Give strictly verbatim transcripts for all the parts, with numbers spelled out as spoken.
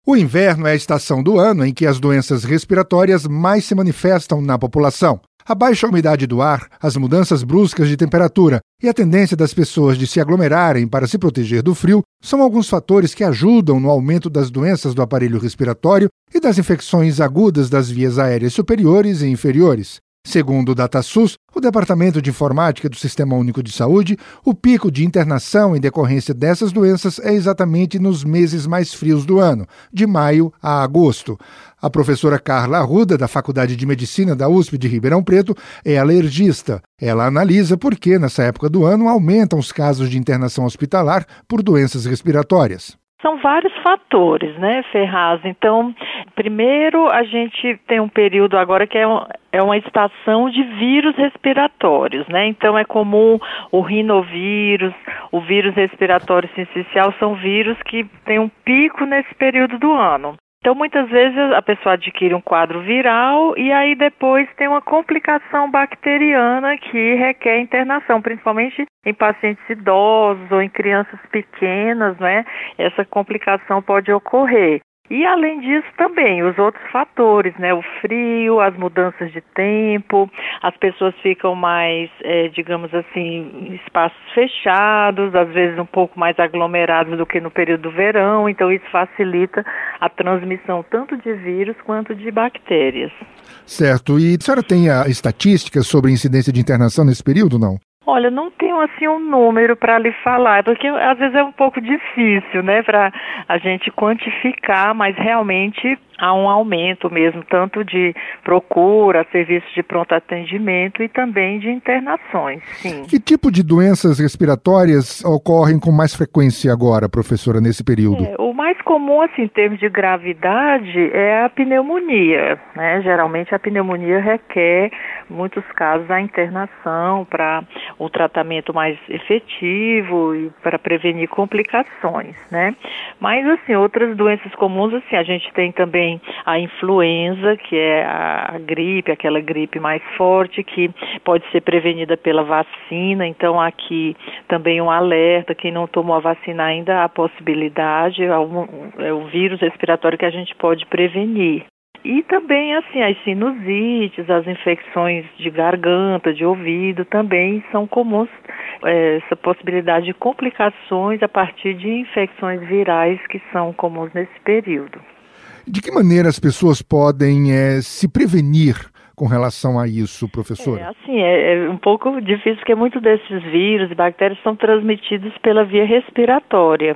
O inverno é a estação do ano em que as doenças respiratórias mais se manifestam na população. A baixa umidade do ar, as mudanças bruscas de temperatura e a tendência das pessoas de se aglomerarem para se proteger do frio são alguns fatores que ajudam no aumento das doenças do aparelho respiratório e das infecções agudas das vias aéreas superiores e inferiores. Segundo o DataSUS, o Departamento de Informática do Sistema Único de Saúde, o pico de internação em decorrência dessas doenças é exatamente nos meses mais frios do ano, de maio a agosto. A professora Carla Arruda, da Faculdade de Medicina da U S P de Ribeirão Preto, é alergista. Ela analisa por que, nessa época do ano, aumentam os casos de internação hospitalar por doenças respiratórias. São vários fatores, né, Ferraz? Então, primeiro a gente tem um período agora que é, um, é uma estação de vírus respiratórios, né? Então é comum o rinovírus, o vírus respiratório sincicial, são vírus que têm um pico nesse período do ano. Então, muitas vezes a pessoa adquire um quadro viral e aí depois tem uma complicação bacteriana que requer internação, principalmente em pacientes idosos ou em crianças pequenas, né? Essa complicação pode ocorrer. E, além disso, também os outros fatores, né? O frio, as mudanças de tempo, as pessoas ficam mais, é, digamos assim, em espaços fechados, às vezes um pouco mais aglomerados do que no período do verão, então isso facilita a transmissão tanto de vírus quanto de bactérias. Certo. E a senhora tem a estatística sobre a incidência de internação nesse período, não? Olha, não tenho assim um número para lhe falar, porque às vezes é um pouco difícil, né, para a gente quantificar, mas realmente há um aumento mesmo, tanto de procura, serviços de pronto atendimento e também de internações, sim. Que tipo de doenças respiratórias ocorrem com mais frequência agora, professora, nesse período? É, o mais comum, assim, em termos de gravidade, é a pneumonia, né? Geralmente a pneumonia requer, em muitos casos, a internação para um tratamento mais efetivo e para prevenir complicações, né? Mas, assim, outras doenças comuns, assim, a gente tem também a influenza, que é a gripe, aquela gripe mais forte, que pode ser prevenida pela vacina. Então, aqui também um alerta, quem não tomou a vacina ainda, há a possibilidade, é um, é um vírus respiratório que a gente pode prevenir. E também, assim, as sinusites, as infecções de garganta, de ouvido, também são comuns, é, essa possibilidade de complicações a partir de infecções virais que são comuns nesse período. De que maneira as pessoas podem é, se prevenir com relação a isso, professora? É, assim, é, é um pouco difícil, porque muitos desses vírus e bactérias são transmitidos pela via respiratória.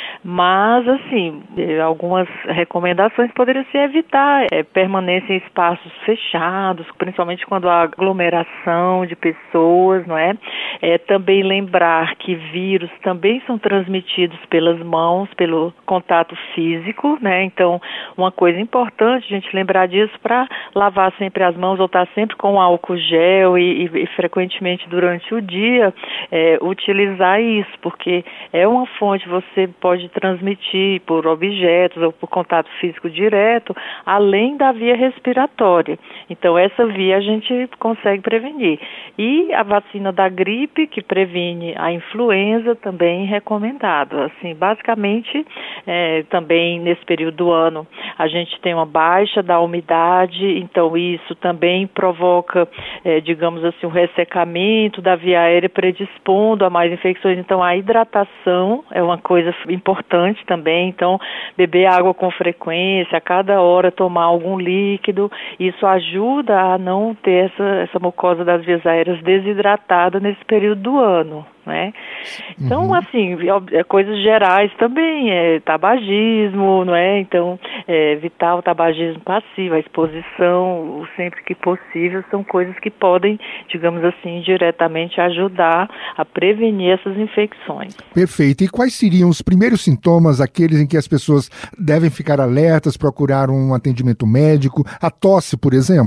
Mas, assim, algumas recomendações poderiam ser evitar é, permanência em espaços fechados, principalmente quando há aglomeração de pessoas, não é? É também lembrar que vírus também são transmitidos pelas mãos, pelo contato físico, né? Então, uma coisa importante, a gente lembrar disso para lavar sempre as mãos ou estar sempre com álcool gel e, e, e frequentemente durante o dia é, utilizar isso, porque é uma fonte, você pode transmitir por objetos ou por contato físico direto, além da via respiratória. Então, essa via a gente consegue prevenir. E a vacina da gripe, que previne a influenza, também recomendado. Assim, basicamente, é, também nesse período do ano, a gente tem uma baixa da umidade, então isso também provoca, é, digamos assim, um ressecamento da via aérea, predispondo a mais infecções. Então, a hidratação é uma coisa importante também, então beber água com frequência, a cada hora tomar algum líquido, isso ajuda a não ter essa, essa mucosa das vias aéreas desidratada nesse período do ano, né? Então, uhum. assim, é, coisas gerais também, é tabagismo, não é? Então, é, evitar o tabagismo passivo, a exposição, sempre que possível, são coisas que podem, digamos assim, diretamente ajudar a prevenir essas infecções. Perfeito. E quais seriam os primeiros sintomas, aqueles em que as pessoas devem ficar alertas, procurar um atendimento médico? A tosse, por exemplo?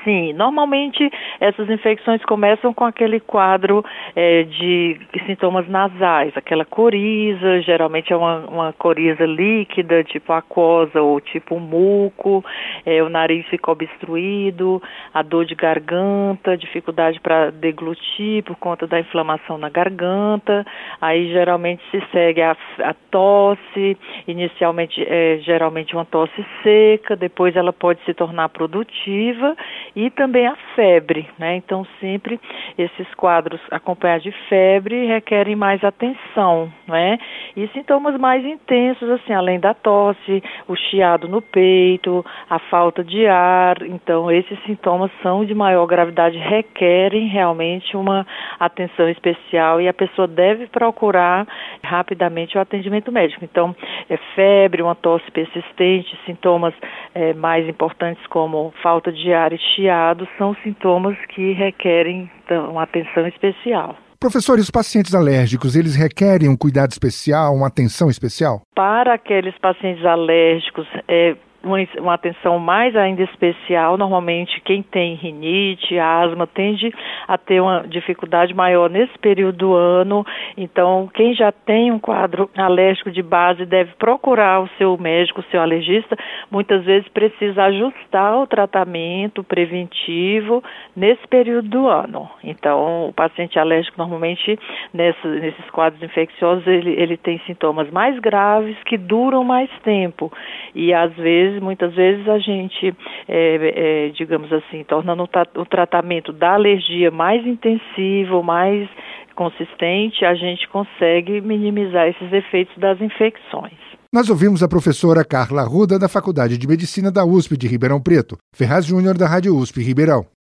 Sim, normalmente essas infecções começam com aquele quadro é, de sintomas nasais, aquela coriza, geralmente é uma, uma coriza líquida, tipo aquosa ou tipo muco, é, o nariz fica obstruído, a dor de garganta, dificuldade para deglutir por conta da inflamação na garganta, aí geralmente se segue a, a tosse, inicialmente é geralmente uma tosse seca, depois ela pode se tornar produtiva, e também a febre, né? Então sempre esses quadros acompanhados de febre requerem mais atenção, né? E sintomas mais intensos, assim, além da tosse, o chiado no peito, a falta de ar, então esses sintomas são de maior gravidade, requerem realmente uma atenção especial e a pessoa deve procurar rapidamente o atendimento médico. Então, é febre, uma tosse persistente, sintomas é, mais importantes como falta de ar e chiado são sintomas que requerem então, uma atenção especial. Professor, e os pacientes alérgicos, eles requerem um cuidado especial, uma atenção especial? Para aqueles pacientes alérgicos, é Uma, uma atenção mais ainda especial, normalmente quem tem rinite, asma, tende a ter uma dificuldade maior nesse período do ano, então quem já tem um quadro alérgico de base deve procurar o seu médico, o seu alergista, muitas vezes precisa ajustar o tratamento preventivo nesse período do ano. Então o paciente alérgico normalmente nessa, nesses quadros infecciosos ele, ele tem sintomas mais graves que duram mais tempo e às vezes muitas vezes a gente, é, é, digamos assim, tornando o tratamento da alergia mais intensivo, mais consistente, a gente consegue minimizar esses efeitos das infecções. Nós ouvimos a professora Carla Arruda, da Faculdade de Medicina da U S P de Ribeirão Preto, Ferraz Júnior da Rádio U S P Ribeirão.